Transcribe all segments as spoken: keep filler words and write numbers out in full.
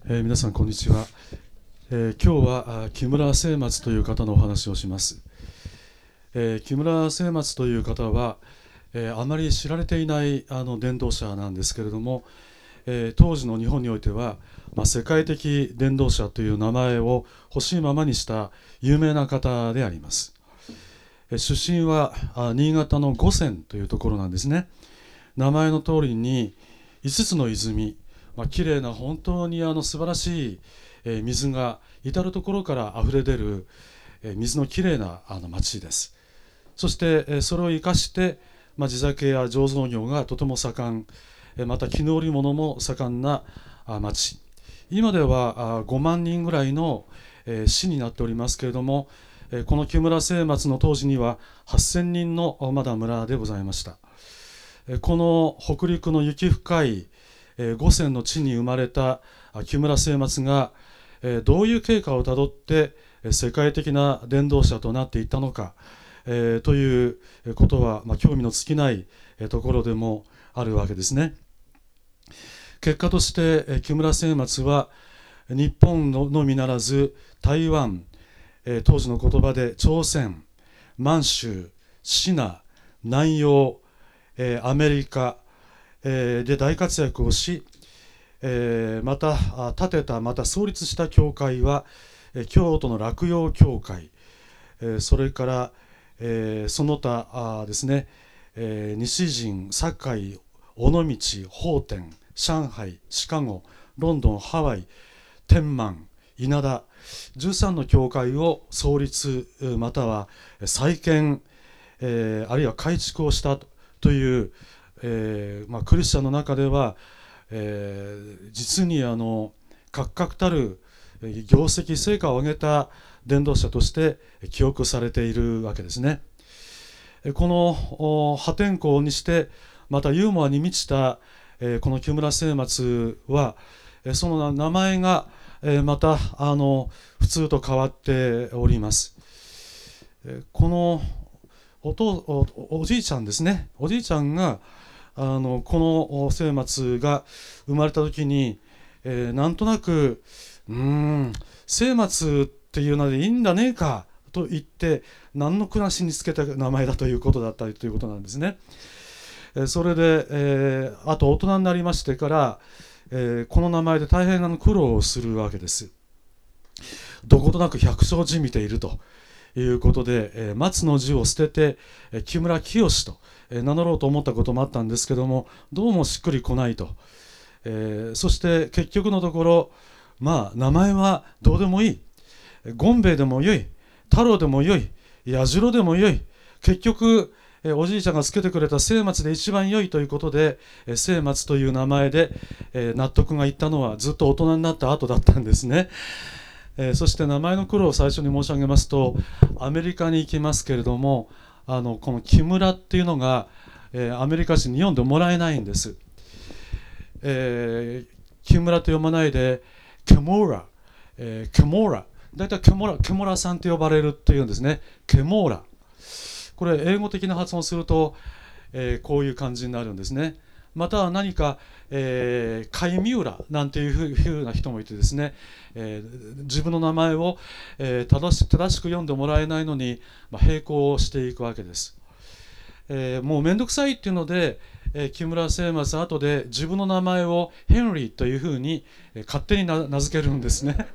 えー皆さんこんにちは。えー今日はあ木村清松という方のお話をします。えー木村清松という方は、えーあまり知られていないあの伝道者なんですけれども、えー当時の日本においては、まあ、世界的伝道者という名前を欲しいままにした有名な方であります。えー出身はあ新潟の五泉というところなんですね。名前の通りにいつつの泉、まあ、綺麗な本当にあの素晴らしい、えー水が至る所から溢れ出る、えー水の綺麗なあの町です。そして、えーそれを生かして、まあ、地酒や醸造業がとても盛ん、えーまた絹織物も盛んなあ町。今ではあごまんにんぐらいの、えー市になっておりますけれども、えーこの木村清松の当時にははっせんにんのまだ村でございました。この北陸の雪深い五泉の地に生まれた木村清松がどういう経過をたどって世界的な伝道者となっていったのかということは、まあ、興味の尽きないところでもあるわけですね。結果として木村清松は日本のみならず台湾、当時の言葉で朝鮮、満州、シナ、南洋、えーアメリカ、えーで大活躍をし、えーまた建てたまた創立した教会は、えー京都の洛陽教会、えーそれから、えーその他あですね、えー西陣、堺、尾道、法典、上海、シカゴ、ロンドン、ハワイ、天満、稲田、じゅうさんの教会を創立または再建、えーあるいは改築をしたとという、えーまあ、クリスチャンの中では、えー実にあの確々たる業績成果を上げた伝道者として記憶されているわけですね。この破天荒にしてまたユーモアに満ちた、えーこの木村清松はその名前が、えーまたあの普通と変わっております。このおと お, おじいちゃんですね、おじいちゃんがあのこの清松が生まれた時に、えーなんとなくうーん清松っていう名でいいんだねえかと言って何の暮らしにつけた名前だということだったりということなんですね。えーそれで、えーあと大人になりましてから、えーこの名前で大変な苦労をするわけです。どことなく百姓じみているということで、えー松の字を捨てて、えー木村清と、えー名乗ろうと思ったこともあったんですけども、どうもしっくりこないと、えーそして結局のところ、まあ名前はどうでもいい、ゴンベイでもよい、太郎でもよい、矢次郎でもよい、結局えーおじいちゃんがつけてくれた清松で一番良いということで、えー清松という名前で、えー納得がいったのはずっと大人になった後だったんですね。えーそして名前の苦労を最初に申し上げますと、アメリカに行きますけれども、あのこの木村っていうのが、えーアメリカ人に読んでもらえないんです。えー木村と読まないでケモーラ、えーケモーラ、だいたいケモラケモラさんと呼ばれるというんですね。ケモーラ、これ英語的な発音すると、えーこういう感じになるんですね。または何か、えー、カイミウラなんていうふうな人もいてですね、えー自分の名前を、えー正し正しく読んでもらえないのに、まあ、並行していくわけです。えーもうめんどくさいっていうので、えー木村清松後で自分の名前をヘンリーというふうに、えー勝手に名付けるんですね。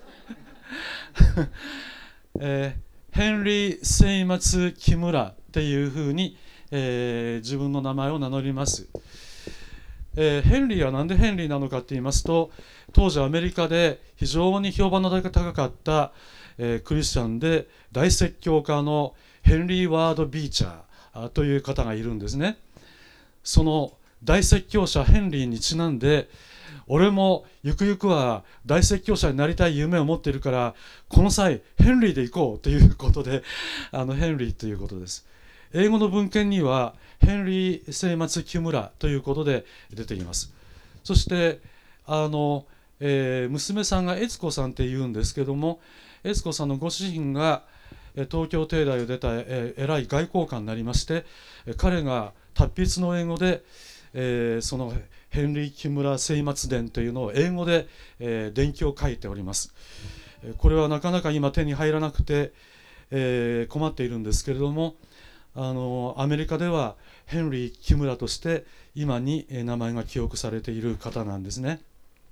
えーヘンリー清松木村っていうふうに、えー自分の名前を名乗ります。えーヘンリーはなんでヘンリーなのかと言いますと、当時アメリカで非常に評判の高かった、えークリスチャンで大説教家のヘンリー・ワード・ビーチャーという方がいるんですね。その大説教者ヘンリーにちなんで、俺もゆくゆくは大説教者になりたい夢を持っているから、この際ヘンリーで行こうということで、あのヘンリーということです。英語の文献にはヘンリー・清松木村ということで出ています。そしてあの、えー娘さんが悦子さんっていうんですけども、悦子さんのご主人が東京帝大を出た、えー偉い外交官になりまして、彼が達筆の英語で、えーそのヘンリー・木村聖末伝というのを英語で、えー、伝記を書いております。これはなかなか今手に入らなくて、えー、困っているんですけれども、あのアメリカではヘンリー・木村として今に名前が記憶されている方なんですね。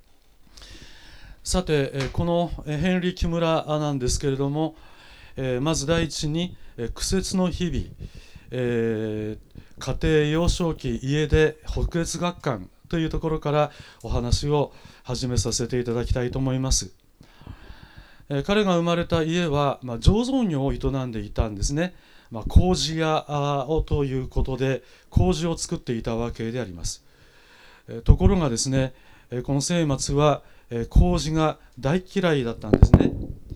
さて、このヘンリー・木村なんですけれども、まず第一に苦節の日々、えー、家庭幼少期家出北越学館というところからお話を始めさせていただきたいと思います。えー、彼が生まれた家は、まあ、醸造業を営んでいたんですね。まあ、麹屋をということで麹を作っていたわけであります。えー、ところがですね、えー、この聖末は、えー、麹が大嫌いだったんですね。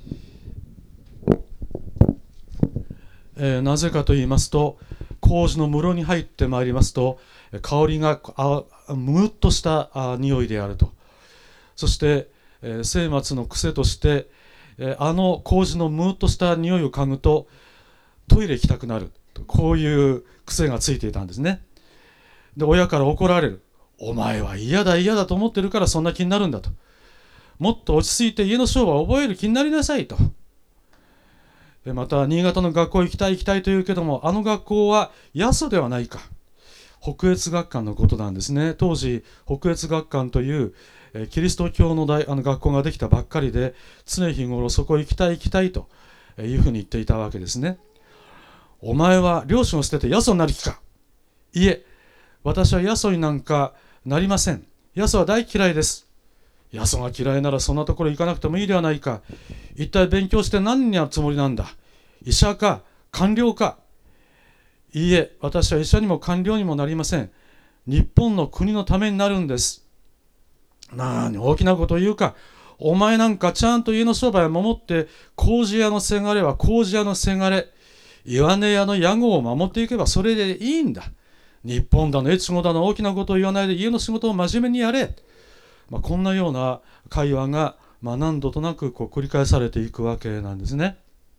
えー、なぜかと言いますと、麹の室に入ってまいりますと香りがあむっとしたあ匂いであると。そして、えー、聖末の癖として、えー、あの麹のむっとした匂いを嗅ぐとトイレ行きたくなる、こういう癖がついていたんですね。で、親から怒られる。お前は嫌だ嫌だと思ってるからそんな気になるんだと。もっと落ち着いて家の商売を覚える気になりなさいと。でまた新潟の学校行きたい行きたいと言うけども、あの学校は八十ではないか。北越学館のことなんですね。当時北越学館というえキリスト教の大あの学校ができたばっかりで、常日頃そこ行きたい行きたいというふうに言っていたわけですね。お前は両親を捨ててヤソになる気か。いえ、私はヤソになんかなりません。ヤソは大嫌いです。ヤソが嫌いならそんなところ行かなくてもいいではないか。一体勉強して何になるつもりなんだ。医者か官僚か。いいえ、私は医者にも官僚にもなりません。日本の国のためになるんです。なに大きなことを言うか。お前なんかちゃんと家の商売を守って麹屋のせがれは麹屋のせがれ、岩根屋の屋号を守っていけばそれでいいんだ。日本だの越後だの大きなことを言わないで家の仕事を真面目にやれ。まあ、こんなような会話が、まあ、何度となくこう繰り返されていくわけなんですね。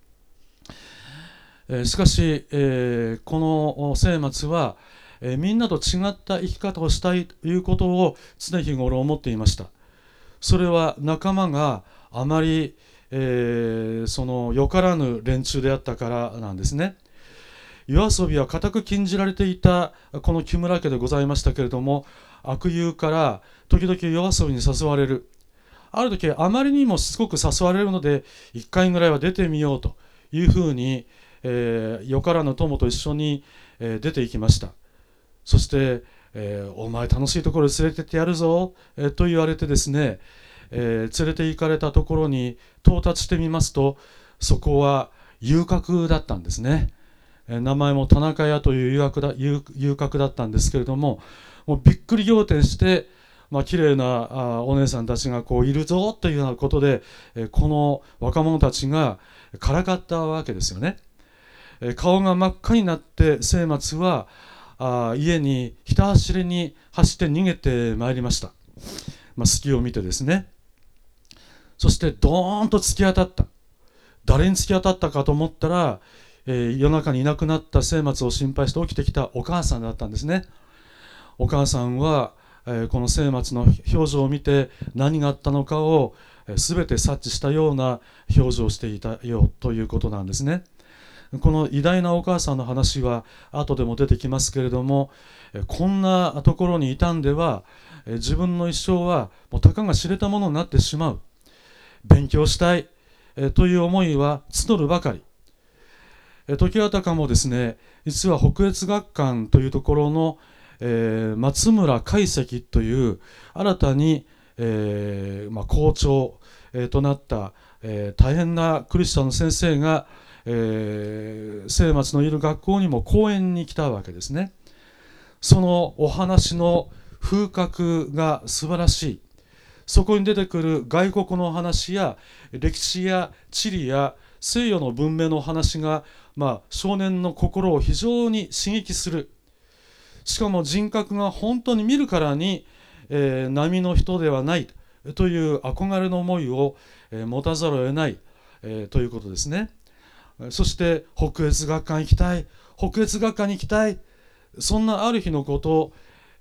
えー、しかし、えー、この聖末は、えー、みんなと違った生き方をしたいということを常日頃思っていました。それは仲間があまりえー、そのよからぬ連中であったからなんですね。夜遊びは固く禁じられていたこの木村家でございましたけれども、悪友から時々夜遊びに誘われる。ある時あまりにもしつこく誘われるのでいっかいぐらいは出てみようというふうに、えー、よからぬ友と一緒に、えー、出て行きました。そして、えー、お前楽しいところに連れてってやるぞ、えー、と言われてですね、えー、連れて行かれたところに到達してみますと、そこは遊郭だったんですね。えー、名前も田中屋という遊郭だ、遊、遊郭だったんですけれども、もうびっくり仰天して、まあ綺麗なあお姉さんたちがこういるぞというようなことで、えー、この若者たちがからかったわけですよね。えー、顔が真っ赤になって聖末はあ家にひた走りに走って逃げてまいりました。まあ、隙を見てですね。そしてドーンと突き当たった。誰に突き当たったかと思ったら、えー、夜中にいなくなった聖末を心配して起きてきたお母さんだったんですね。お母さんは、えー、この聖末の表情を見て何があったのかを、えー、全て察知したような表情をしていたよということなんですね。この偉大なお母さんの話は後でも出てきますけれども、えー、こんなところにいたんでは、えー、自分の一生はもうたかが知れたものになってしまう。勉強したい、えー、という思いは募るばかり。えー、時あたかもですね、実は北越学館というところの、えー、松村海石という新たに、えーまあ、校長、えー、となった、えー、大変なクリスチャンの先生が、えー、聖末のいる学校にも講演に来たわけですね。そのお話の風格が素晴らしい。そこに出てくる外国の話や歴史や地理や西洋の文明の話が、まあ、少年の心を非常に刺激する。しかも人格が本当に見るからに、えー、並の人ではないという憧れの思いを、えー、持たざるを得ない、えー、ということですね。そして北越学館行きたい、北越学館に行きたい、そんなある日のこと、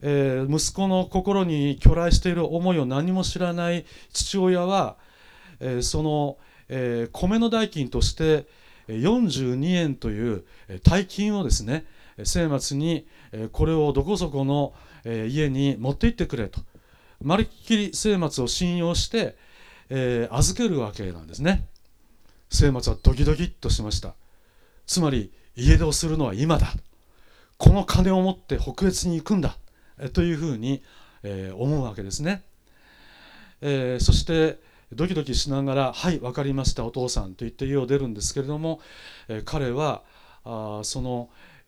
えー、息子の心に去来している思いを何も知らない父親は、えー、その、えー、米の代金としてよんじゅうにえんという大金をですね、末末にこれをどこそこの家に持って行ってくれと、まるっきり末末を信用して、えー、預けるわけなんですね。末末はドキドキっとしました。つまり家出をするのは今だ、この金を持って北越に行くんだというふうに、えー、思うわけですね。えー、そしてドキドキしながら、はい、分かりましたお父さんと言って家を出るんですけれども、えー、彼はあその、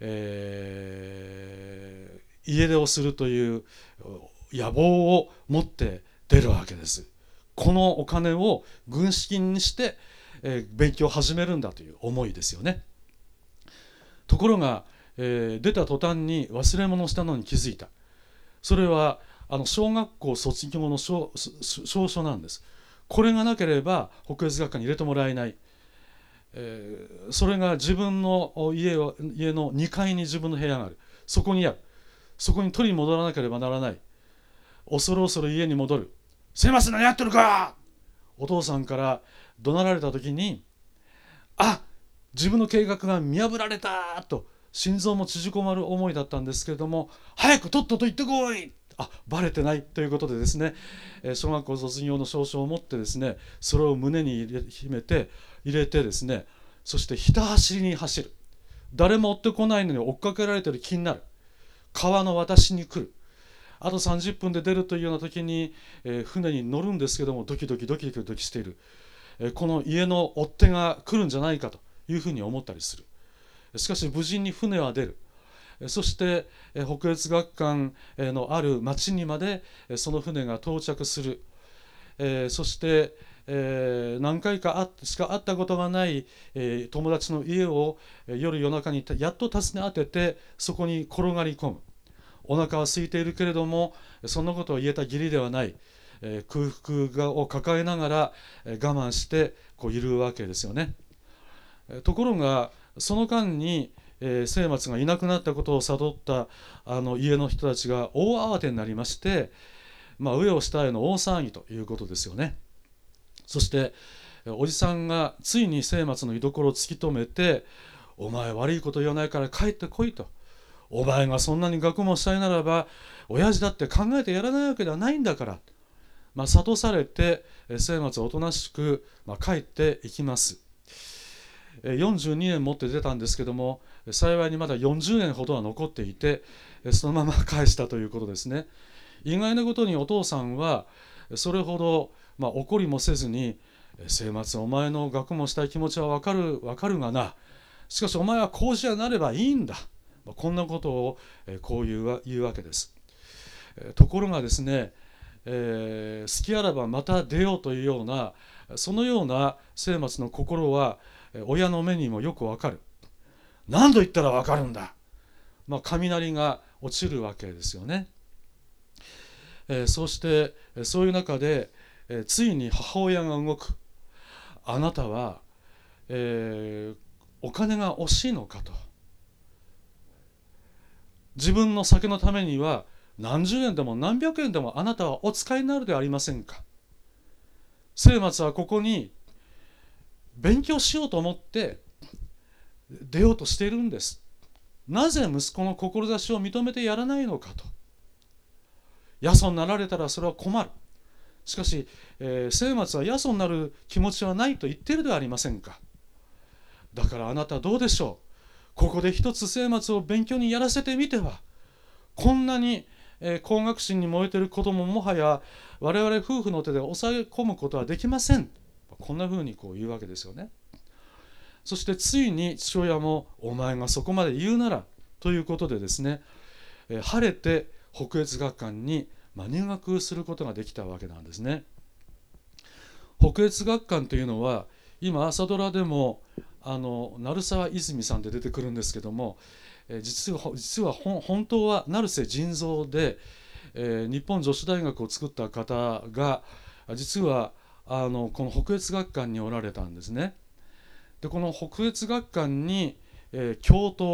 えー、家出をするという野望を持って出るわけです。このお金を軍資金にして、えー、勉強を始めるんだという思いですよね。ところが、えー、出た途端に忘れ物をしたのに気づいた。それはあの小学校卒業の 証, 証書なんです。これがなければ北越学科に入れてもらえない、えー、それが自分の 家, を家のにかいに自分の部屋がある。そこにある。そこに取り戻らなければならない。恐る恐る家に戻る。すいません、何やってるか、お父さんから怒鳴られた時に、あ、自分の計画が見破られたと心臓も縮こまる思いだったんですけれども、早くとっとと行ってこい、あ、バレてないということでですね、小学校卒業の証書を持ってですね、それを胸に入れ秘めて入れてですね、そしてひた走りに走る。誰も追ってこないのに追っかけられてる気になる。川の私に来る。あとさんじゅっぷんで出るというような時に、えー、船に乗るんですけども、ドキドキドキドキしている、えー、この家の追っ手が来るんじゃないかというふうに思ったりする。しかし無事に船は出る。そして北越学館のある町にまでその船が到着する。そして何回かしか会ったことがない友達の家を夜夜中にやっと訪ね当てて、そこに転がり込む。お腹は空いているけれどもそんなことを言えた義理ではない。空腹を抱えながら我慢してこういるわけですよね。ところがその間にえー、末松がいなくなったことを悟ったあの家の人たちが大慌てになりまして、まあ、上を下への大騒ぎということですよね。そしておじさんがついに末松の居所を突き止めて、お前悪いこと言わないから帰ってこいと、お前がそんなに学問したいならば親父だって考えてやらないわけではないんだから、まあ、諭されて末松はおとなしく、まあ、帰っていきます。よんじゅうにえん持って出たんですけども、幸いにまだよんじゅうえんほどは残っていて、そのまま返したということですね。意外なことにお父さんはそれほど、まあ、怒りもせずに、末松お前の学問したい気持ちは分かる分かるがな、しかしお前は工事屋になればいいんだ、こんなことをこう言う、言うわけです。ところがですね、えー、好きあらばまた出ようというような、そのような末松の心は親の目にもよくわかる。何度言ったらわかるんだ、まあ、雷が落ちるわけですよね。えー、そうしてそういう中で、えー、ついに母親が動く。あなたは、えー、お金が惜しいのかと。自分の酒のためには何十円でも何百円でもあなたはお使いになるではありませんか。末松はここに勉強しようと思って出ようとしているんです。なぜ息子の志を認めてやらないのかと。野祖になられたらそれは困る。しかし、えー、末松は野祖になる気持ちはないと言っているではありませんか。だからあなたどうでしょう。ここで一つ末松を勉強にやらせてみては。こんなに、えー、工学心に燃えている子供もはや我々夫婦の手で抑え込むことはできません。こんなふうにこう言うわけですよね。そしてついに父親もお前がそこまで言うならということでですね、えー、晴れて北越学館に入学することができたわけなんですね。北越学館というのは今朝ドラでもあの鳴沢泉さんで出てくるんですけども、えー、実は、実は本当は成瀬仁蔵で、えー、日本女子大学を作った方が実はあのこの北越学館におられたんですね。でこの北越学館に、えー、教頭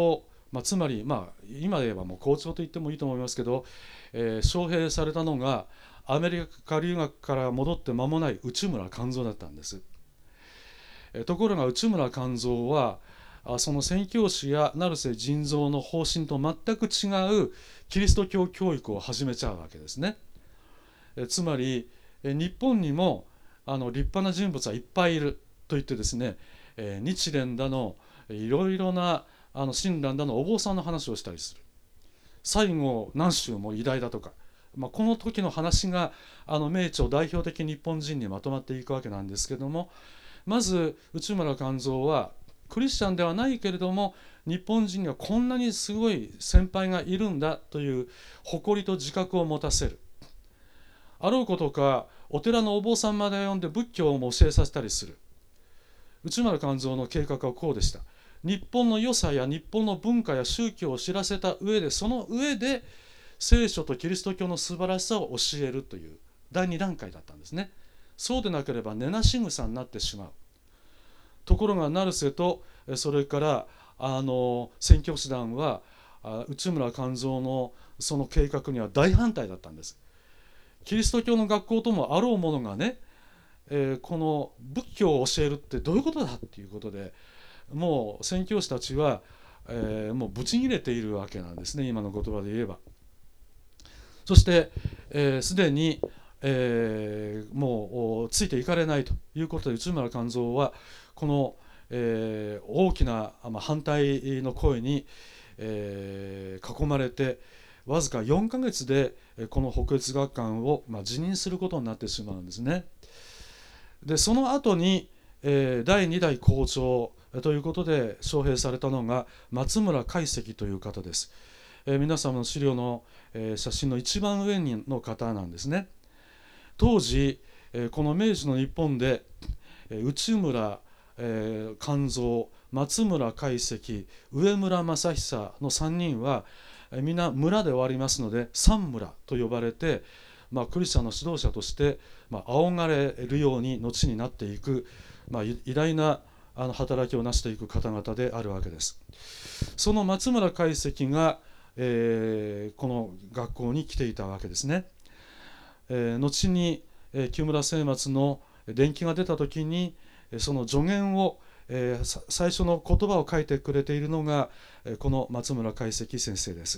まあ、つまり、まあ、今で言えばもう校長と言ってもいいと思いますけど、えー、招聘されたのがアメリカ留学から戻って間もない内村勘三だったんです。えー、ところが内村勘三はその宣教師や成瀬仁蔵の方針と全く違うキリスト教教育を始めちゃうわけですね。えー、つまり、えー、日本にもあの立派な人物はいっぱいいると言ってですね、えー、日蓮だのいろいろなあの親鸞だのお坊さんの話をしたりする。西郷南宗も偉大だとか、まあ、この時の話があの明朝代表的日本人にまとまっていくわけなんですけども、まず内村勘三はクリスチャンではないけれども日本人にはこんなにすごい先輩がいるんだという誇りと自覚を持たせる。あろうことかお寺のお坊さんまで呼んで仏教も教えさせたりする。内村勘三の計画はこうでした。日本の良さや日本の文化や宗教を知らせた上で、その上で聖書とキリスト教の素晴らしさを教えるというだいに段階だったんですね。そうでなければ根なし草になってしまう。ところが成瀬とそれからあの宣教師団は内村勘三のその計画には大反対だったんです。キリスト教の学校ともあろうものがね、えー、この仏教を教えるってどういうことだっていうことで、もう宣教師たちは、えー、もうブチ切れているわけなんですね、今の言葉で言えば。そしてすで、えー、に、えー、もうついていかれないということで内村勘三はこの、えー、大きな、まあ、反対の声に、えー、囲まれてわずかよんかげつでこの北越学館を、まあ、辞任することになってしまうんですね。でその後に、えー、だいに代校長ということで招聘されたのが松村海石という方です。えー、皆様の資料の、えー、写真の一番上の方なんですね。当時、えー、この明治の日本で、えー、内村、えー、勘三、松村海石、上村正久のさんにんは、えー、皆村で終わりますので三村と呼ばれて、まあ、クリスチャンの指導者として、まあ、仰がれるように後になっていく、まあ、偉大なあの働きを成していく方々であるわけです。その松村海石が、えー、この学校に来ていたわけですね。えー、後に、えー、木村末松の伝記が出た時にその助言を、えー、最初の言葉を書いてくれているのがこの松村海石先生です。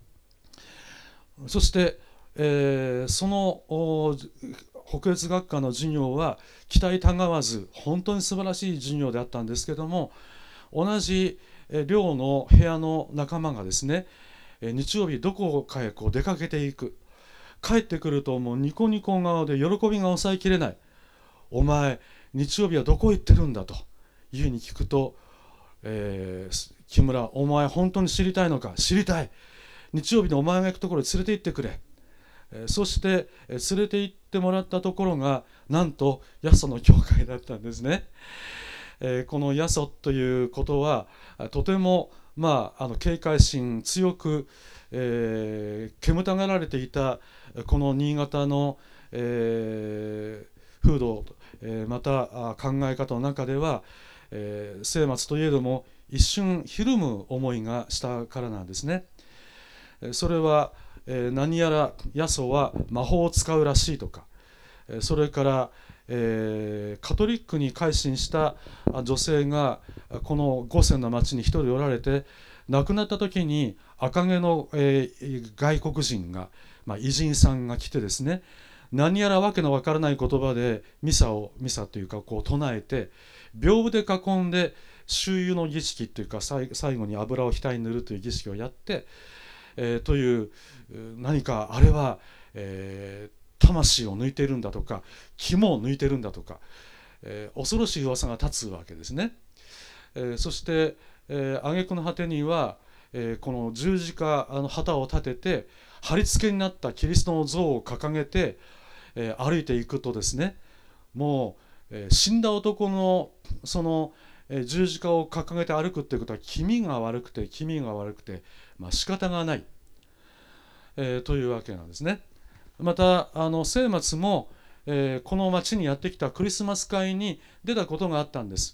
そして、えー、その北越学科の授業は期待たがわず本当に素晴らしい授業であったんですけども、同じ寮の部屋の仲間がですね、日曜日どこかへこう出かけていく。帰ってくるともうニコニコ顔で喜びが抑えきれない。お前日曜日はどこ行ってるんだというふうに聞くと、えー、木村お前本当に知りたいのか。知りたい。日曜日のお前が行くところに連れて行ってくれ。そして連れて行ってもらったところがなんと八十の教会だったんですね。この八十ということはとても、まあ、あの警戒心強く、えー、煙たがられていたこの新潟の、えー、風土、えー、また考え方の中では、えー、末松といえども一瞬ひるむ思いがしたからなんですね。それはえー、何やら八十は魔法を使うらしいとか、えー、それから、えー、カトリックに改心した女性がこの五泉の町に一人おられて亡くなった時に赤毛の、えー、外国人が、まあ、偉人さんが来てですね、何やらわけのわからない言葉でミサをミサというかこう唱えて屏風で囲んで周遊の儀式というか最後に油を額に塗るという儀式をやって、えー、という何かあれは、えー、魂を抜いているんだとか肝を抜いているんだとか、えー、恐ろしい噂が立つわけですね。えー、そしてえー、挙句の果てには、えー、この十字架の旗を立てて貼り付けになったキリストの像を掲げて、えー、歩いていくとですね、もう、えー、死んだ男のその、えー、十字架を掲げて歩くっていうことは気味が悪くて気味が悪くて、まあ、仕方がない、えー、というわけなんですね。またあの末松も、えー、この町にやってきたクリスマス会に出たことがあったんです。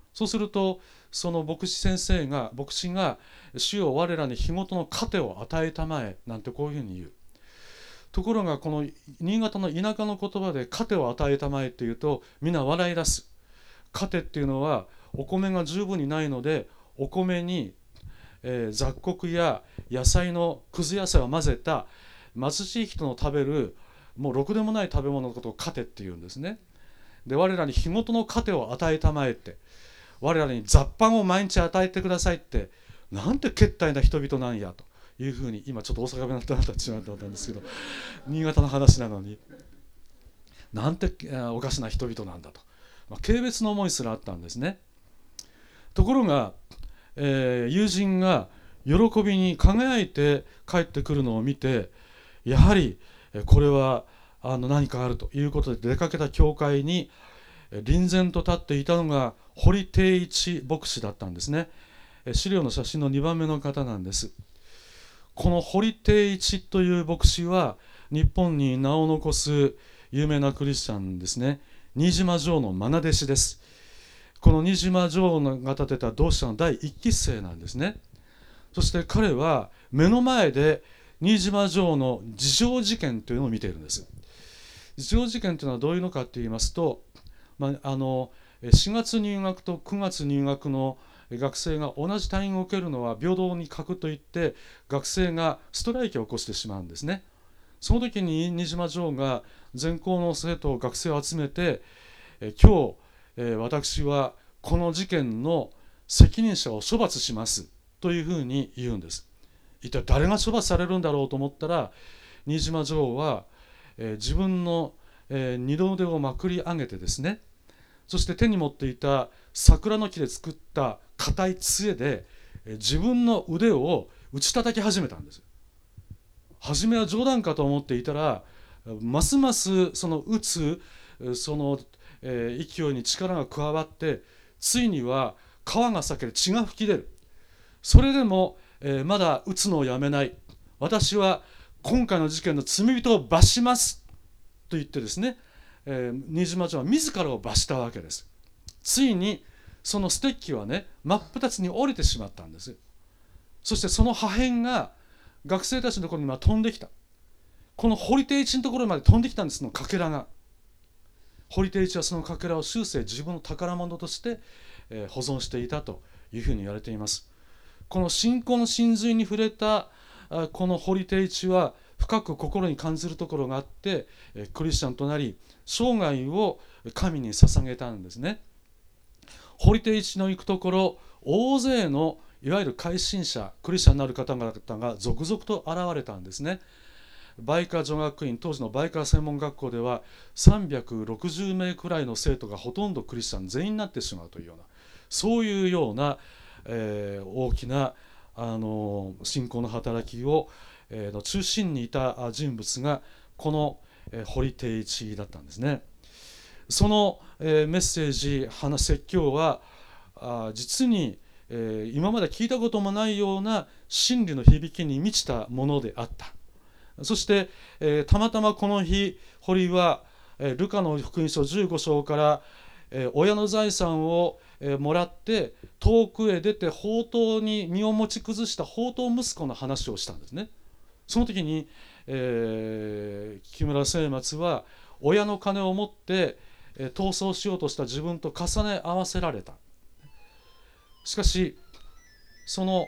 そうするとその牧師先生が牧師が主よ我らに日ごとの糧を与えたまえなんてこういうふうに言う。ところがこの新潟の田舎の言葉で糧を与えたまえっていうとみんな笑い出す。糧っていうのはお米が十分にないのでお米に、えー、雑穀や野菜のくず野菜を混ぜた貧しい人の食べるもうろくでもない食べ物のことを糧っていうんですね。で我らに日ごとの糧を与えたまえって、我らに雑飯を毎日与えてくださいって、なんてけったいな人々なんやというふうに、今ちょっと大阪弁になってしまったんですけど、新潟の話なのになんておかしな人々なんだと、まあ、軽蔑の思いすらあったんですね。ところが、えー、友人が喜びに輝いて帰ってくるのを見て、やはりこれはあの何かあるということで出かけた教会に臨然と立っていたのが堀悌一牧師だったんですね。資料の写真のにばんめの方なんです。この堀悌一という牧師は日本に名を残す有名なクリスチャンですね。新島城の愛弟子です。この新島城が建てた同志社の第一期生なんですね。そして彼は目の前で新島城の自傷事件というのを見ているんです。自傷事件というのはどういうのかといいますと、まあ、あのしがつ入学とくがつ入学の学生が同じ単位を受けるのは平等に書くといって学生がストライキを起こしてしまうんですね。その時に新島城が全校の生徒学生を集めて、え今日、え私はこの事件の責任者を処罰しますというふうに言うんです。一体誰が処罰されるんだろうと思ったら、新島城は、えー、自分の、えー、二の腕をまくり上げてですね、そして手に持っていた桜の木で作った硬い杖で、えー、自分の腕を打ち叩き始めたんです。初めは冗談かと思っていたら、ますますその打つその、えー、勢いに力が加わって、ついには皮が裂けて血が噴き出る。それでも、えー、まだ打つのをやめない。私は今回の事件の罪人を罰しますと言ってですね、えー、新島町は自らを罰したわけです。ついにそのステッキはね、真っ二つに折れてしまったんです。そしてその破片が学生たちのところにま飛んできた。この堀悌一のところまで飛んできたんです、そのかけらが。堀悌一はそのかけらを終生自分の宝物として、えー、保存していたというふうに言われています。この信仰の真髄に触れたこの堀悌一は深く心に感じるところがあって、クリスチャンとなり生涯を神に捧げたんですね。堀悌一の行くところ、大勢のいわゆる改心者、クリスチャンになる方々が続々と現れたんですね。梅花女学院、当時の梅花専門学校ではさんびゃくろくじゅうめいくらいの生徒がほとんどクリスチャン全員になってしまうというような、そういうようなえー、大きなあの信仰の働きを、えー、の中心にいた人物がこの、えー、堀悌一だったんですね。その、えー、メッセージ、話、説教はあ実に、えー、今まで聞いたこともないような真理の響きに満ちたものであった。そして、えー、たまたまこの日堀は、えー、ルカの福音書じゅうご章から、えー、親の財産をもらって遠くへ出て放蕩に身を持ち崩した放蕩息子の話をしたんですね。その時に、えー、木村末松は親の金を持って、えー、逃走しようとした自分と重ね合わせられた。しかしその、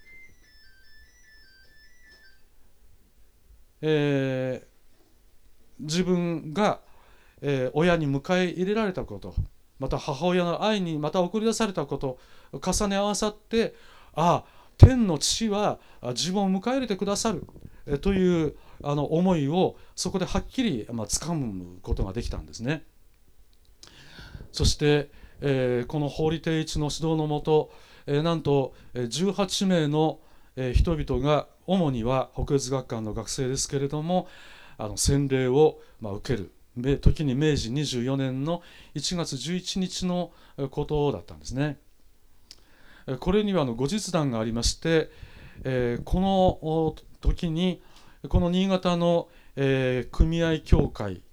えー、自分が、えー、親に迎え入れられたこと、また母親の愛にまた送り出されたこと重ね合わさって、ああ天の父は自分を迎え入れてくださるというあの思いをそこではっきりまあ掴むことができたんですね。そして、えー、この堀悌一の指導のもと、えー、なんとじゅうはちめいの人々が、主には北越学館の学生ですけれども、あの洗礼をまあ受ける、時にめいじにじゅうよねんのいちがつじゅういちにちのことだったんですね。これにはあの後日談がありまして、えー、この時にこの新潟の、えー、組合協会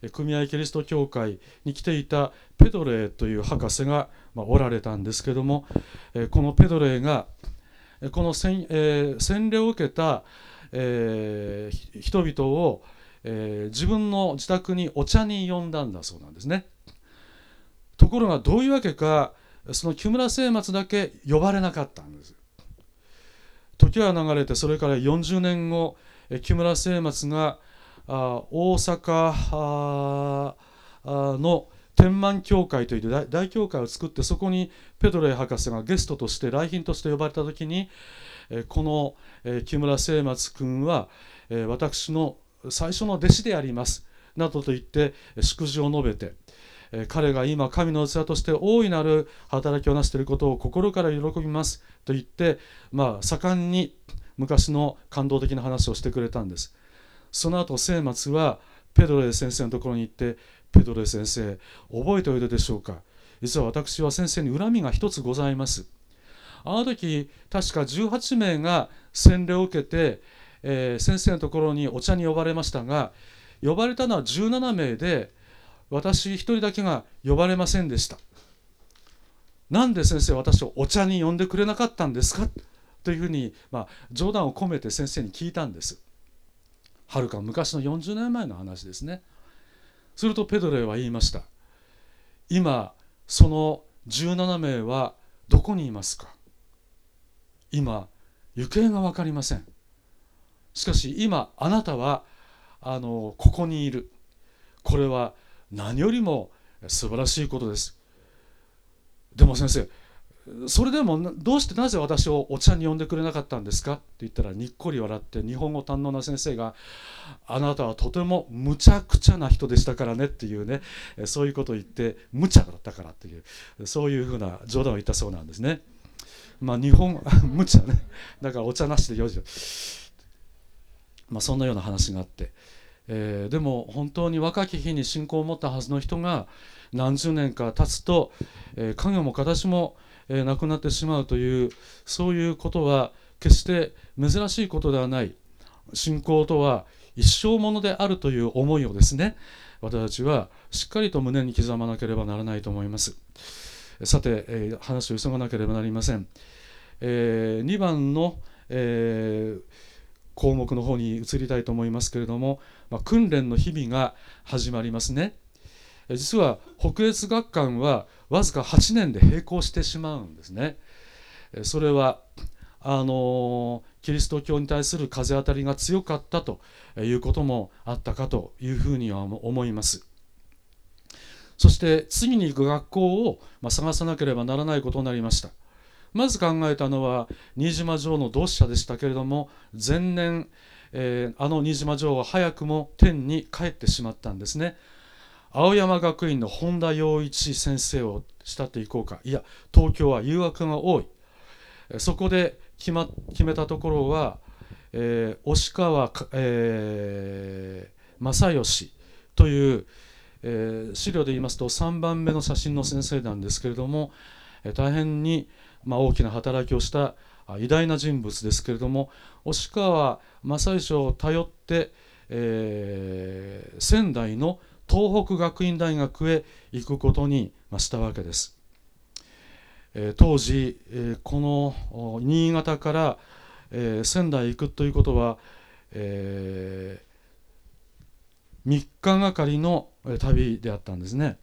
組合キリスト教会に来ていたペドレーという博士が、まあ、おられたんですけども、このペドレーがこの洗、えー、洗礼を受けた、えー、人々を、えー、自分の自宅にお茶に呼んだんだそうなんですね。ところがどういうわけか、その木村末松だけ呼ばれなかったんです。時は流れて、それからよんじゅうねんご、木村末松があ大阪ああの天満教会という 大, 大教会を作って、そこにペドレー博士がゲストとして来賓として呼ばれた時に、えこの、え木村末松君は、え私の最初の弟子でありますなどと言って祝辞を述べて、え彼が今神の器として大いなる働きをなしていることを心から喜びますと言って、まあ、盛んに昔の感動的な話をしてくれたんです。その後末松はペドレー先生のところに行って、ペドレー先生、覚えておいででしょうか。実は私は先生に恨みが一つございます。あの時確かじゅうはちめいが洗礼を受けて、えー、先生のところにお茶に呼ばれましたが、呼ばれたのはじゅうななめいで、私一人だけが呼ばれませんでした。なんで先生私をお茶に呼んでくれなかったんですかというふうに、まあ、冗談を込めて先生に聞いたんです。はるか昔のよんじゅうねんまえの話ですね。するとペドレーは言いました。今そのじゅうななめいはどこにいますか。今行方が分かりません。しかし今あなたはあのここにいる。これは何よりも素晴らしいことです。でも先生、それでもどうしてなぜ私をお茶に呼んでくれなかったんですかって言ったら、にっこり笑って日本語堪能な先生が、あなたはとても無茶苦茶な人でしたからねっていうね、そういうことを言って、無茶だったからっていう、そういうふうな冗談を言ったそうなんですね。まあ日本無茶ね、だからお茶なしでよじ、まあそんなような話があって、えー、でも本当に若き日に信仰を持ったはずの人が何十年か経つと、えー、影も形もえー、亡くなってしまうという、そういうことは決して珍しいことではない。信仰とは一生ものであるという思いをですね、私たちはしっかりと胸に刻まなければならないと思います。さて、えー、話を急がなければなりません。えー、にばんの、えー、項目の方に移りたいと思いますけれども、まあ、訓練の日々が始まりますね。実は北越学館はわずかはちねんで閉校してしまうんですね。それはあのキリスト教に対する風当たりが強かったということもあったかというふうには思います。そして次に行く学校を探さなければならないことになりました。まず考えたのは新島城の同志社でしたけれども、前年、えー、あの新島城は早くも天に帰ってしまったんですね。青山学院の本田洋一先生を慕っていこうか。いや、東京は誘惑が多い。そこで決, ま決めたところは、えー、押川、えー、正義という、えー、資料で言いますとさんばんめの写真の先生なんですけれども、えー、大変に、まあ、大きな働きをした偉大な人物ですけれども、押川正義を頼って、えー、仙台の東北学院大学へ行くことにしたわけです。えー、当時、えー、この新潟から、えー、仙台へ行くということは、えー、みっかがかりの旅であったんですね。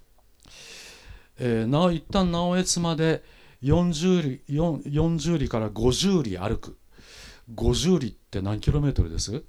えー、なお一旦直江津までよんじゅうり、よんじゅうりからごじゅうり歩く。ごじゅうりって何キロメートルです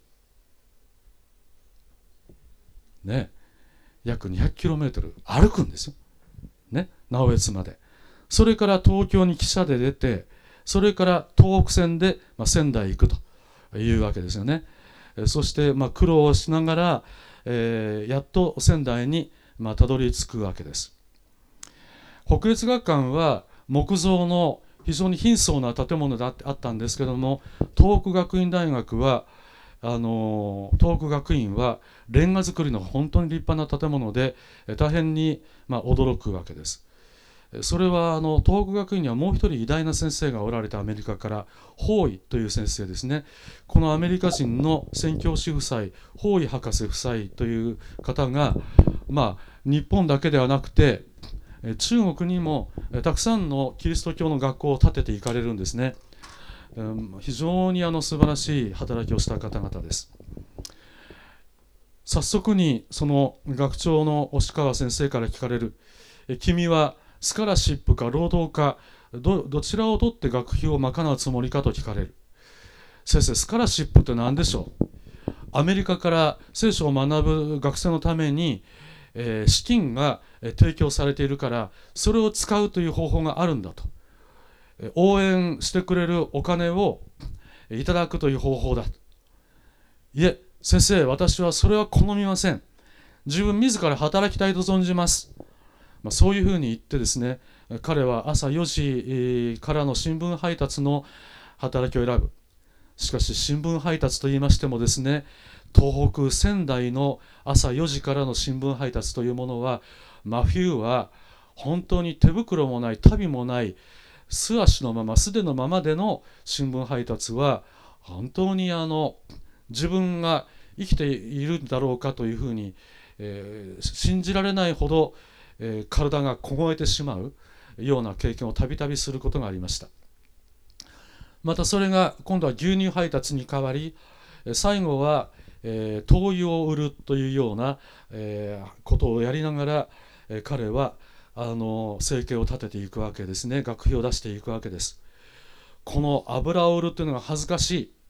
ね。約にひゃくキロメートル歩くんですよ、ね、直江津まで。それから東京に汽車で出て、それから東北線で、まあ、仙台へ行くというわけですよね。そして、まあ、苦労をしながら、えー、やっと仙台に、まあ、たどり着くわけです。北越学館は木造の非常に貧相な建物であったんですけども、東北学院大学はあの東北学院はレンガ造りの本当に立派な建物で大変に、まあ、驚くわけです。 それはあの東北学院にはもう一人偉大な先生がおられた、アメリカからホーイという先生ですね。このアメリカ人の宣教師夫妻、ホーイ博士夫妻という方が、まあ、日本だけではなくて中国にもたくさんのキリスト教の学校を建てていかれるんですね。非常にあの素晴らしい働きをした方々です。早速にその学長の押川先生から聞かれる、君はスカラシップか労働か ど, どちらを取って学費を賄うつもりかと聞かれる。先生、スカラシップって何でしょう。アメリカから聖書を学ぶ学生のために、えー、資金が提供されているからそれを使うという方法があるんだと、応援してくれるお金をいただくという方法だ。いえ先生、私はそれは好みません。自分自ら働きたいと存じます。まあ、そういうふうに言ってですね、彼は朝よじからの新聞配達の働きを選ぶ。しかし新聞配達といいましてもですね、東北仙台の朝よじからの新聞配達というものは、真冬は本当に手袋もない、足袋もない、素足のまま、素手のままでの新聞配達は本当にあの自分が生きているんだろうかというふうに、えー、信じられないほど、えー、体が凍えてしまうような経験をたびたびすることがありました。またそれが今度は牛乳配達に変わり、最後は、えー、灯油を売るというような、えー、ことをやりながら、えー、彼はあの生計を立てていくわけですね。学費を出していくわけです。この油を売るというのが恥ずかしい。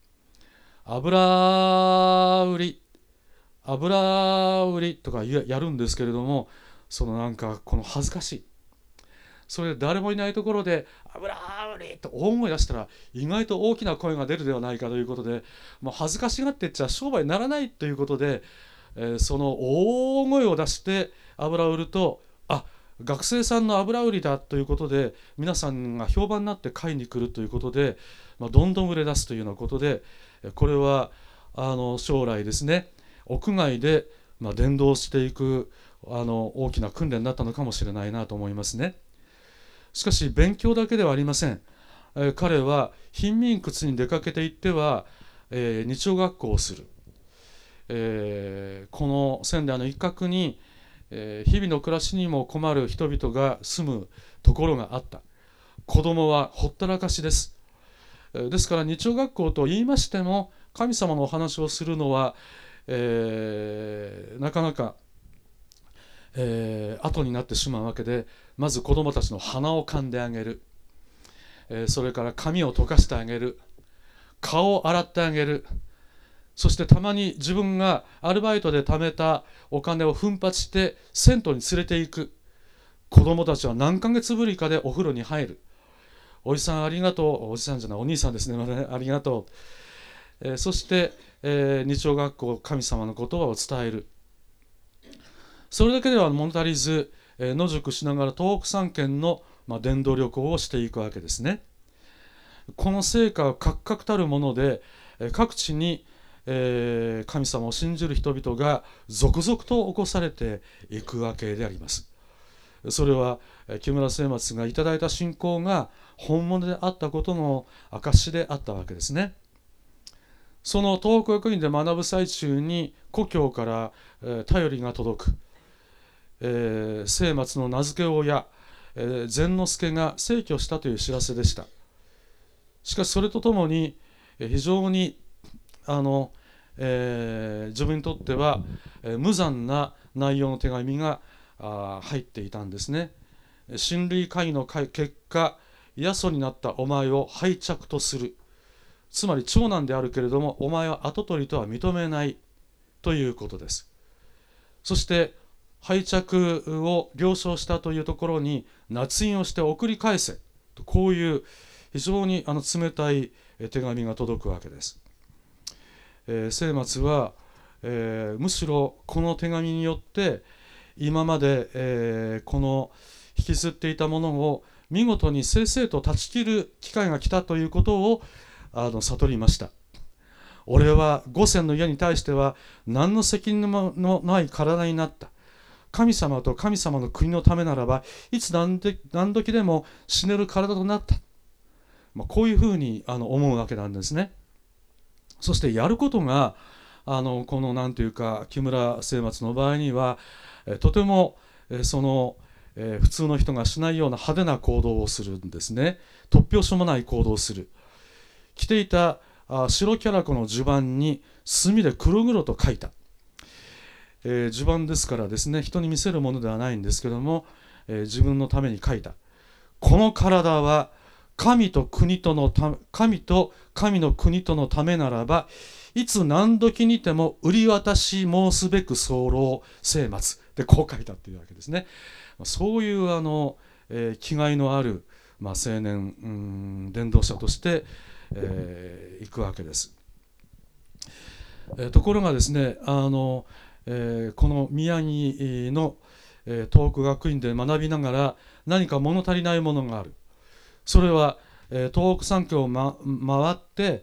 油売り油売りとかやるんですけれども、そのなんかこの恥ずかしい、それで誰もいないところで油売りと大声出したら意外と大きな声が出るではないかということで、もう恥ずかしがってっちゃ商売にならないということで、えー、その大声を出して油を売ると、あ、学生さんの油売りだということで皆さんが評判になって買いに来るということで、まあ、どんどん売れ出すというようなことで、これはあの将来ですね、屋外でまあ伝道していくあの大きな訓練になったのかもしれないなと思いますね。しかし勉強だけではありません。えー、彼は貧民窟に出かけていっては、えー、日曜学校をする。えー、この仙台の一角に、えー、日々の暮らしにも困る人々が住むところがあった。子供はほったらかしです。ですから日曜学校と言いましても神様のお話をするのは、えー、なかなか、えー、後になってしまうわけで、まず子どもたちの鼻を噛んであげる、えー、それから髪を溶かしてあげる、顔を洗ってあげる、そしてたまに自分がアルバイトで貯めたお金を奮発して銭湯に連れて行く。子どもたちは何ヶ月ぶりかでお風呂に入る。おじさんありがとう、おじさんじゃないお兄さんですね、まだありがとう、えー、そして、えー、日曜学校神様の言葉を伝える。それだけでは物足りず、えー、野宿しながら東北三県の、まあ、伝道旅行をしていくわけですね。この成果は確々たるもので、えー、各地に、えー、神様を信じる人々が続々と起こされていくわけであります。それは木村末松がいただいた信仰が本物であったことの証であったわけですね。その東北学院で学ぶ最中に故郷から、えー、便りが届く、えー、末松の名付け親、えー、善之助が逝去したという知らせでした。しかしそれとともに非常にあの、えー、自分にとっては、えー、無残な内容の手紙が入っていたんですね。親類会議の結果、ヤソになったお前を拝着とする。つまり長男であるけれどもお前は跡取りとは認めないということです。そして拝着を了承したというところに捺印をして送り返せと、こういう非常にあの冷たい手紙が届くわけです。えー、末松は、えー、むしろこの手紙によって今まで、えー、この引きずっていたものを見事に正々と断ち切る機会が来たということをあの悟りました。俺は五千の家に対しては何の責任もない体になった。 神様と神様の国のためならばいつ何で何時でも死ねる体となった、まあ、こういうふうにあの思うわけなんですね。そしてやることがあのこのなんていうか木村末松の場合にはえとてもえそのえ普通の人がしないような派手な行動をするんですね。突拍子もない行動をする。着ていたあ白キャラコの襦袢に墨で黒々と書いた、えー、襦袢ですからですね、人に見せるものではないんですけども、えー、自分のために書いた。この体は神と国とのた神と神の国とのためならばいつ何時にても売り渡し申すべく候末松でこう書いたというわけですね。そういうあの、えー、気概のある、まあ、青年、うん、伝道者として、えー、行くわけです。えー、ところがですね、あの、えー、この宮城の、えー、東北学院で学びながら何か物足りないものがある。それは、えー、東北三峡を、ま、回って、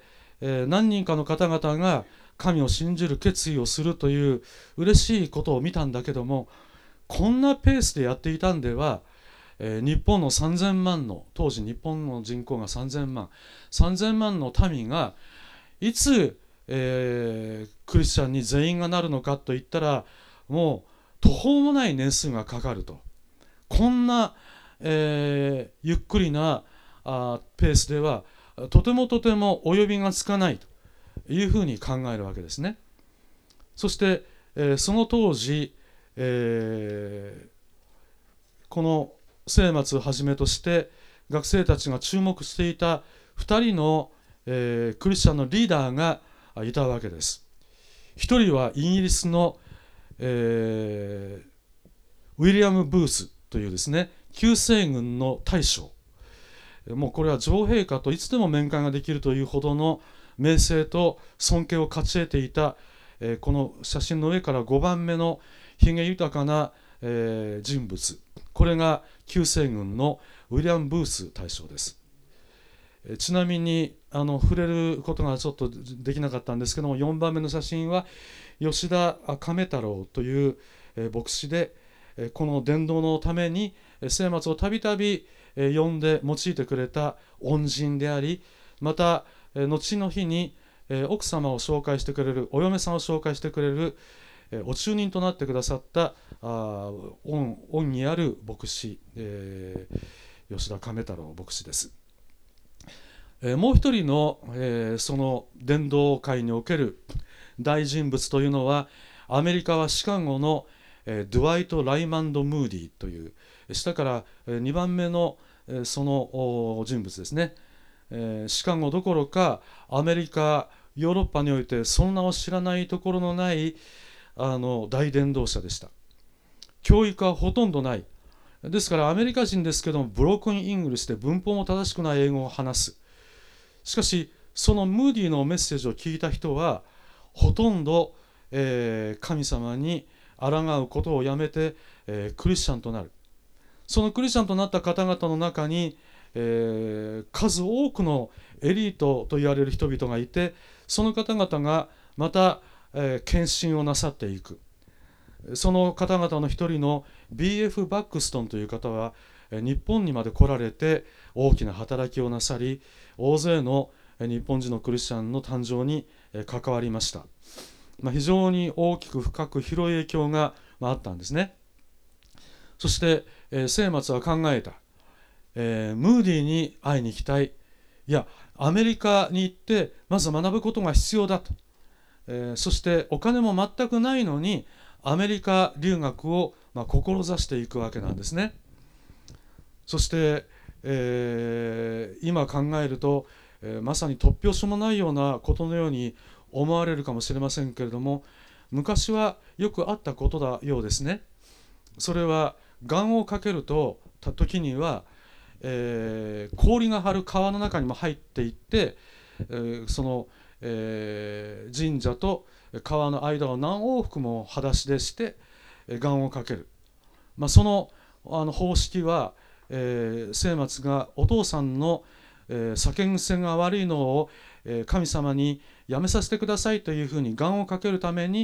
えー、何人かの方々が神を信じる決意をするという嬉しいことを見たんだけども、こんなペースでやっていたんでは、えー、日本のさんぜんまんの当時日本の人口がさんぜんまんさんぜんまんの民がいつ、えー、クリスチャンに全員がなるのかといったらもう途方もない年数がかかると。こんな、えー、ゆっくりなあペースではとてもとても及びがつかないというふうに考えるわけですね。そして、えー、その当時えー、この末松をはじめとして学生たちが注目していたふたりの、えー、クリスチャンのリーダーがいたわけです。ひとりはイギリスの、えー、ウィリアム・ブースというですね旧西軍の大将、もうこれは女王陛下といつでも面会ができるというほどの名声と尊敬を勝ち得ていた、えー、この写真の上からごばんめのひげ豊かな、えー、人物、これが旧西軍のウィリアム・ブース大将です。えー、ちなみにあの触れることがちょっとできなかったんですけども、よんばんめの写真は吉田亀太郎という、えー、牧師で、えー、この伝道のために末松をたびたび呼んで用いてくれた恩人であり、また、えー、後の日に、えー、奥様を紹介してくれる、お嫁さんを紹介してくれるお中人となってくださったあ 恩, 恩にある牧師、えー、吉田亀太郎牧師です。えー、もう一人の、えー、その伝道会における大人物というのはアメリカはシカゴの、えー、ドゥワイト・ライマンド・ムーディという下から、えー、にばんめの、えー、その人物ですね。えー、シカゴどころかアメリカヨーロッパにおいてその名を知らないところのないあの大伝道者でした。教育はほとんどない。ですからアメリカ人ですけどもブロークンイングリッシュで文法も正しくない英語を話す。しかしそのムーディのメッセージを聞いた人はほとんど、えー、神様に抗うことをやめて、えー、クリスチャンとなる。そのクリスチャンとなった方々の中に、えー、数多くのエリートと言われる人々がいて、その方々がまたえー、献身をなさっていく。その方々の一人の ビーエフ バックストンという方は、えー、日本にまで来られて大きな働きをなさり、大勢の、えー、日本人のクリスチャンの誕生に、えー、関わりました。まあ、非常に大きく深く広い影響が、まあ、あったんですね。そして、えー、末松は考えた、えー、ムーディに会いに行きたい。いやアメリカに行ってまず学ぶことが必要だと。えー、そしてお金も全くないのにアメリカ留学を、まあ、志していくわけなんですね。そして、えー、今考えると、えー、まさに突拍子もないようなことのように思われるかもしれませんけれども、昔はよくあったことだようですね。それは願をかけるとた時には、えー、氷が張る川の中にも入っていって、えー、そのえー、神社と川の間を何往復も裸足でして願をかける、まあ、その、あの方式は、えー、末松がお父さんの、えー、酒癖が悪いのを、えー、神様にやめさせてくださいというふうに願をかけるために、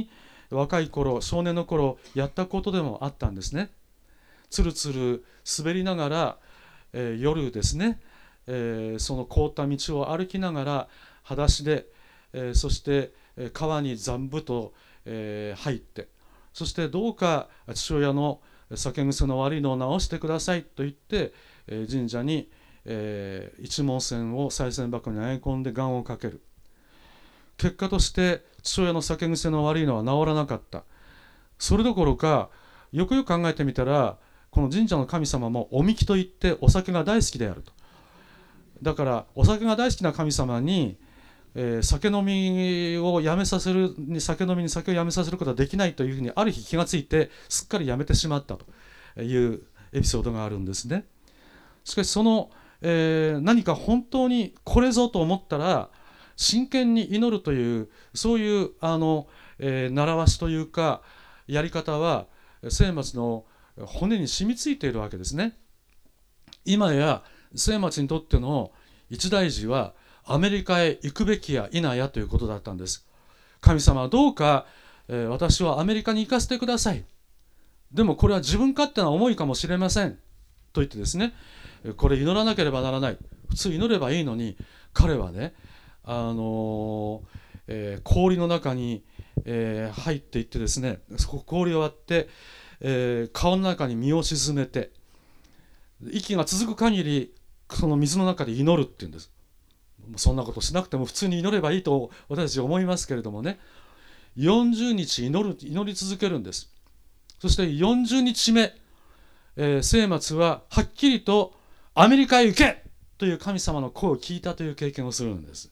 若い頃少年の頃やったことでもあったんですね。つるつる滑りながら、えー、夜ですね、えー、その凍った道を歩きながら裸足で、えー、そして川に残部と、えー、入って、そしてどうか父親の酒癖の悪いのを直してくださいと言って、えー、神社に、えー、一文銭を賽銭箱に投げ込んで願をかける。結果として父親の酒癖の悪いのは治らなかった。それどころか、よくよく考えてみたら、この神社の神様もおみきといってお酒が大好きであると。だからお酒が大好きな神様に、えー、酒飲みをやめさせるに酒飲みに酒をやめさせることはできないというふうにある日気がついてすっかりやめてしまったというエピソードがあるんですね。しかしその、えー、何か本当にこれぞと思ったら真剣に祈るというそういうあの、えー、習わしというかやり方は末松の骨に染みついているわけですね。今や末松にとっての一大事はアメリカへ行くべきや否やということだったんです。神様はどうか、えー、私はアメリカに行かせてください。でもこれは自分勝手な思いかもしれませんと言ってですね、これ祈らなければならない。普通祈ればいいのに、彼はね、あのーえー、氷の中に、えー、入っていってですね、そこ氷を割って、えー、顔の中に身を沈めて、息が続く限りその水の中で祈るっていうんです。そんなことしなくても普通に祈ればいいと私たち思いますけれどもね、よんじゅうにち祈る祈り続けるんです。そしてよんじゅうにちめ、えー、末松ははっきりとアメリカへ行けという神様の声を聞いたという経験をするんです。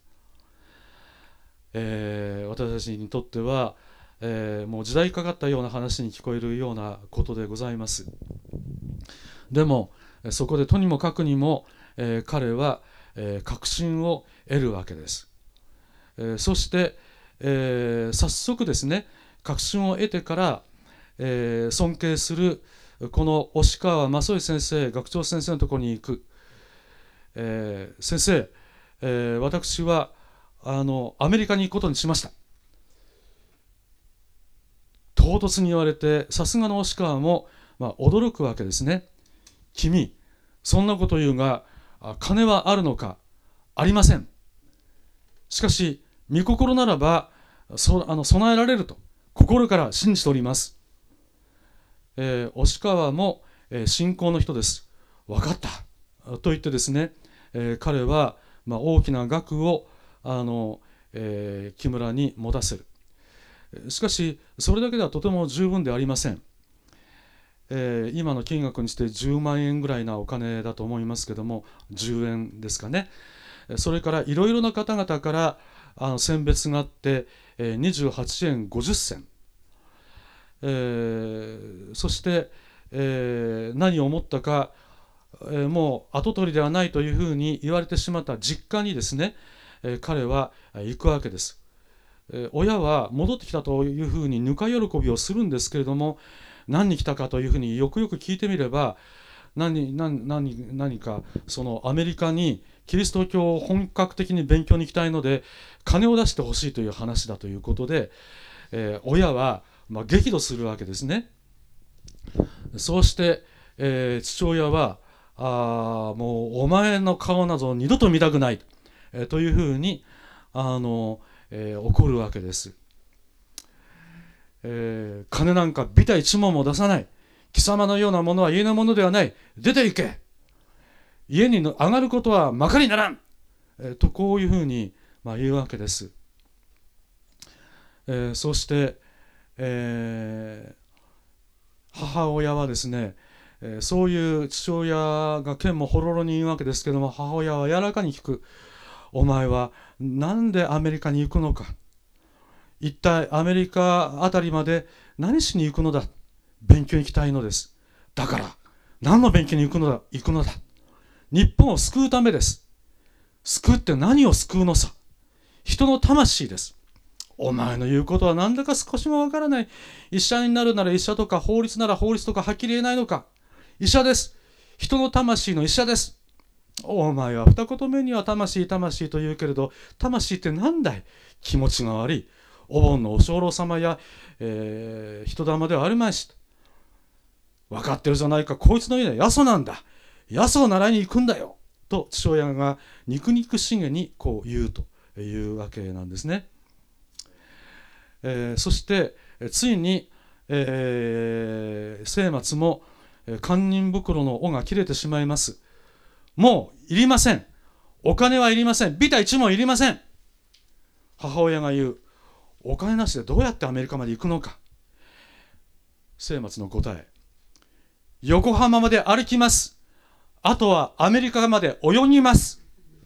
えー、私たちにとっては、えー、もう時代かかったような話に聞こえるようなことでございます。でもそこでとにもかくにも、えー、彼は、えー、確信を得るわけです。えー、そして、えー、早速ですね、確信を得てから、えー、尊敬するこの押川正義先生、学長先生のところに行く。えー、先生、えー、私はあのアメリカに行くことにしました。唐突に言われて、さすがの押川も、まあ、驚くわけですね。君、そんなこと言うが、金はあるのか。ありません。しかし御心ならばそあの備えられると心から信じております。えー、押川も、えー、信仰の人です。分かったと言ってですね、えー、彼は、まあ、大きな額をあの、えー、木村に持たせる。しかしそれだけではとても十分ではありません。えー、今の金額にしてじゅうまんえんぐらいなお金だと思いますけども、じゅうえんですかね。それからいろいろな方々からあの選別があって、えー、にじゅうはちえんごじゅっせん、えー、そして、えー、何を思ったか、えー、もう跡取りではないというふうに言われてしまった実家にですね、えー、彼は行くわけです。えー、親は戻ってきたというふうにぬか喜びをするんですけれども、何に来たかというふうによくよく聞いてみれば、何, 何, 何, 何かそのアメリカにキリスト教を本格的に勉強に行きたいので金を出してほしいという話だということで、えー、親はまあ激怒するわけですね。そうして、えー、父親はあもうお前の顔など二度と見たくない、えー、というふうにあの、えー、怒るわけです。えー、金なんかビタ一文も出さない。貴様のようなものは家のものではない。出て行け。家に上がることはまかりならん、えー、とこういうふうに、まあ、言うわけです。えー、そして、えー、母親はですね、えー、そういう父親が剣もほろろに言うわけですけども、母親は柔らかに聞く。お前はなんでアメリカに行くのか。一体アメリカあたりまで何しに行くのだ。勉強に行きたいのです。だから何の勉強に行くのだ行くのだ。日本を救うためです。救って何を救うのさ。人の魂です。お前の言うことは何だか少しもわからない。医者になるなら医者とか、法律なら法律とかはっきり言えないのか。医者です。人の魂の医者です。お前は二言目には魂魂と言うけれど、魂って何だい。気持ちが悪い。 お盆のお鐘様や、えー、人玉ではあるまいし、分かってるじゃないか、こいつの家はヤソなんだ、ヤソを習いに行くんだよと父親が肉肉しげにこう言うというわけなんですね。えー、そしてついに、えー、末松も堪忍袋の緒が切れてしまいます。もういりません、お金はいりません、ビタ一文いりません。母親が言う。お金なしでどうやってアメリカまで行くのか。末松の答え、横浜まで歩きます、あとはアメリカまで泳ぎます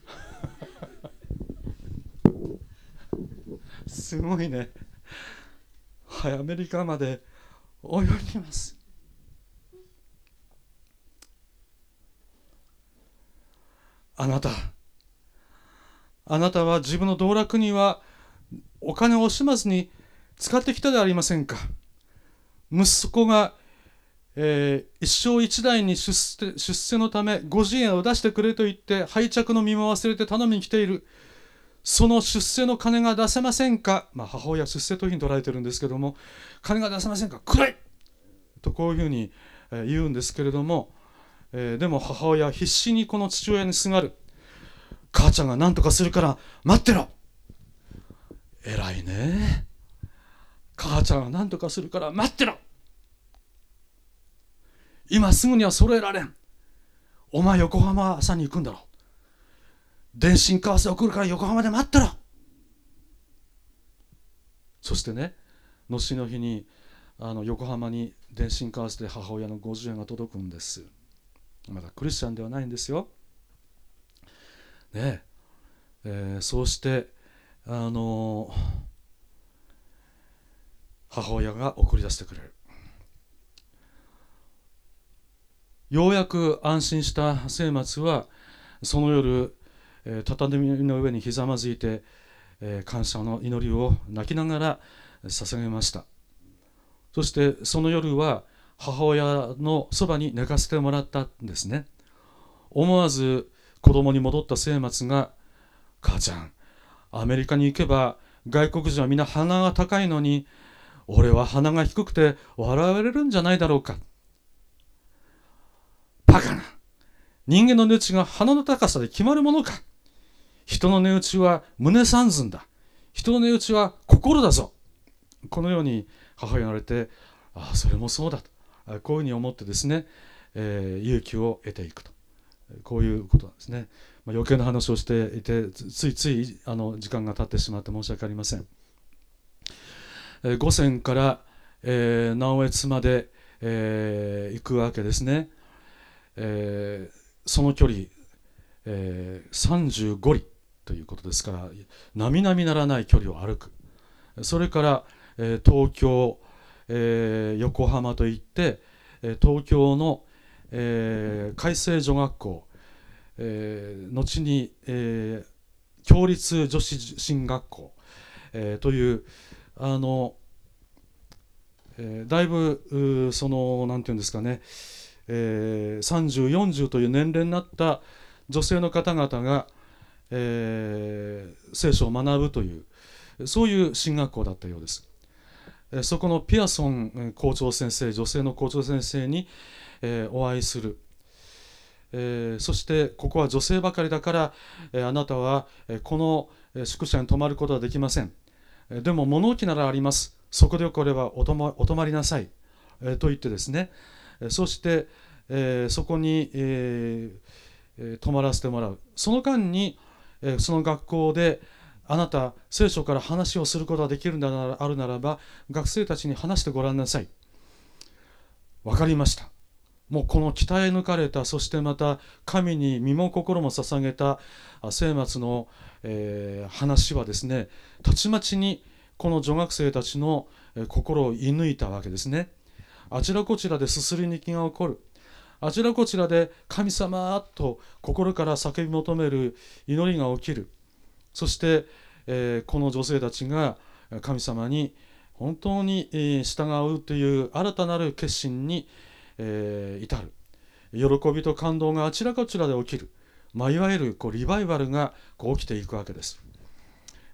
すごいね。はい、アメリカまで泳ぎます。あなたあなたは自分の道楽にはお金を惜しまずに使ってきたではありませんか。息子が、えー、一生一代に出世、出世のためごじゅうえんを出してくれと言って拝借の身も忘れて頼みに来ている。その出世の金が出せませんか。まあ、母親出世というふうに捉えてるんですけども、金が出せませんか、くれとこういうふうに言うんですけれども、えー、でも母親は必死にこの父親にすがる。母ちゃんが何とかするから待ってろ。偉いね。母ちゃんが何とかするから待ってろ。今すぐには揃えられん。お前横浜朝に行くんだろう。電信為替送るから横浜で待ってろ。そしてね、のしの日にあの横浜に電信為替で母親のごじゅうえんが届くんです。まだクリスチャンではないんですよ。ねええー、そうしてあの母親が送り出してくれる。ようやく安心した末松はその夜、えー、畳の上にひざまずいて、えー、感謝の祈りを泣きながら捧げました。そしてその夜は母親のそばに寝かせてもらったんですね。思わず子供に戻った末松が、母ちゃん、アメリカに行けば外国人はみんな鼻が高いのに俺は鼻が低くて笑われるんじゃないだろうか。バカな、人間の値打ちが鼻の高さで決まるものか。人の値打ちは胸三寸だ。人の値打ちは心だぞ。このように母親に言われて、ああそれもそうだと、こういうふうに思ってですね、えー、勇気を得ていくと、こういうことなんですね。まあ、余計な話をしていてついついあの時間が経ってしまって申し訳ありません。えー、五泉から、えー、直江津まで、えー、行くわけですね。えー、その距離、えー、さんじゅうご里ということですから、並々ならない距離を歩く。それから、えー、東京、えー、横浜といって、えー、東京の、えー、開成女学校、えー、後に、えー、共立女子進学校、えー、というあの、えー、だいぶそのなんていうんですかね、えー、さんじゅう、よんじゅうという年齢になった女性の方々が、えー、聖書を学ぶというそういう進学校だったようです。えー、そこのピアソン校長先生、女性の校長先生に、えー、お会いする。えー、そしてここは女性ばかりだから、えー、あなたは、えー、この、えー、宿舎に泊まることはできません。えー、でも物置ならあります。そこでこれはお泊ま、お泊まりなさい、えー、と言ってですね、えー、そして、えー、そこに、えーえー、泊まらせてもらう。その間に、えー、その学校であなた聖書から話をすることができるのであるならば学生たちに話してごらんなさい。わかりました。もうこの鍛え抜かれた、そしてまた神に身も心も捧げた末松の、えー、話はですね、たちまちにこの女学生たちの心を射抜いたわけですね。あちらこちらですすり泣きが起こる。あちらこちらで神様と心から叫び求める祈りが起きる。そして、えー、この女性たちが神様に本当に従うという新たなる決心に、えー、至る。喜びと感動があちらこちらで起きる。まあ、いわゆるこうリバイバルがこう起きていくわけです。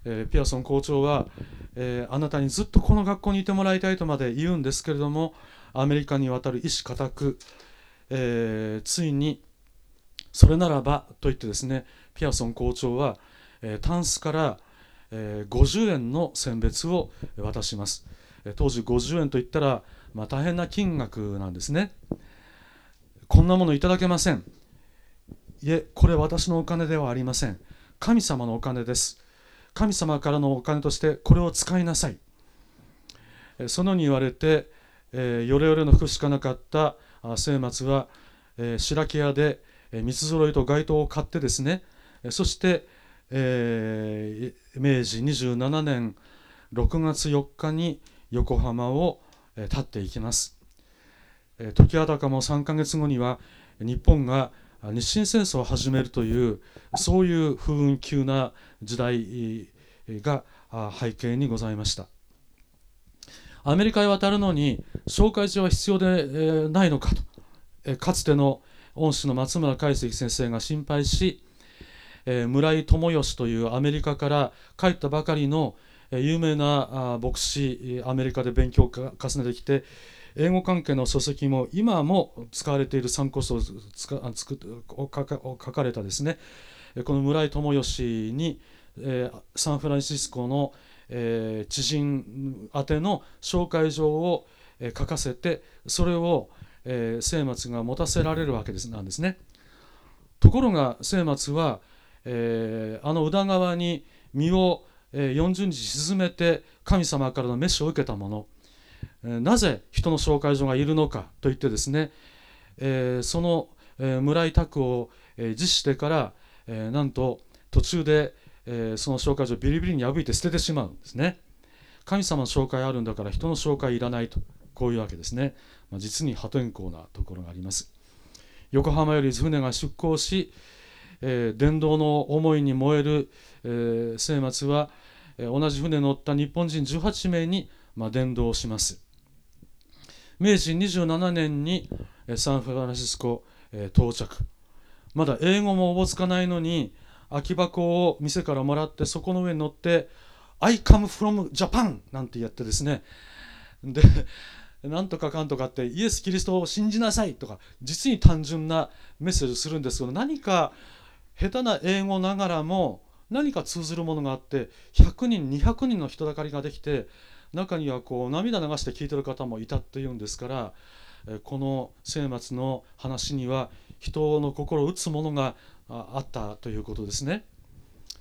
えー、ピアソン校長は、えー、あなたにずっとこの学校にいてもらいたいとまで言うんですけれども、アメリカに渡る意志固く、えー、ついにそれならばと言ってですね、ピアソン校長は、えー、タンスから、えー、ごじゅうえんの選別を渡します。えー、当時ごじゅうえんといったら、まあ、大変な金額なんですね。こんなものいただけません。いえ、これ私のお金ではありません。神様のお金です。神様からのお金としてこれを使いなさい。そのように言われて、えー、ヨレヨレの服しかなかった末松は、えー、白木屋で三つ揃いと街灯を買ってですね、そして、えー、めいじにじゅうななねんろくがつよっかに横浜を立っていきます。時あたかもさんかげつごには日本が日清戦争を始めるという、そういう風雲急な時代が背景にございました。アメリカへ渡るのに紹介状は必要でないのかと、かつての恩師の松村海石先生が心配し、村井友義というアメリカから帰ったばかりの有名な牧師、アメリカで勉強を重ねてきて、英語関係の書籍も今も使われている参考書を書かれたですね、この村井友義に、えー、サンフランシスコの、えー、知人宛ての紹介状を、えー、書かせて、それを、えー、末松が持たせられるわけですなんですね。ところが末松は、えー、あの宇田川に身を、えー、よんじゅうにち沈めて神様からの召しを受けたもの、えー、なぜ人の紹介状がいるのかといってですね、えー、その、えー、村井拓を、えー、辞してから、えー、なんと途中で、えー、その紹介状をビリビリに破いて捨ててしまうんですね。神様の紹介あるんだから人の紹介いらないと、こういうわけですね。まあ、実に破天荒なところがあります。横浜より船が出港し、えー、伝道の思いに燃える、えー、末松は、えー、同じ船に乗った日本人じゅうはちめいに、まあ、伝道します。めいじにじゅうななねんにサンフランシスコ、えー、到着。まだ英語もおぼつかないのに空き箱を店からもらって、そこの上に乗って「I come from Japan」なんてやってですね、でなんとかかんとかってイエス・キリストを信じなさいとか、実に単純なメッセージをするんですけど、何か下手な英語ながらも何か通ずるものがあって、ひゃくにんにひゃくにんの人だかりができて、中にはこう涙流して聞いてる方もいたっていうんですから、この末松の話には人の心を打つものがあったということですね。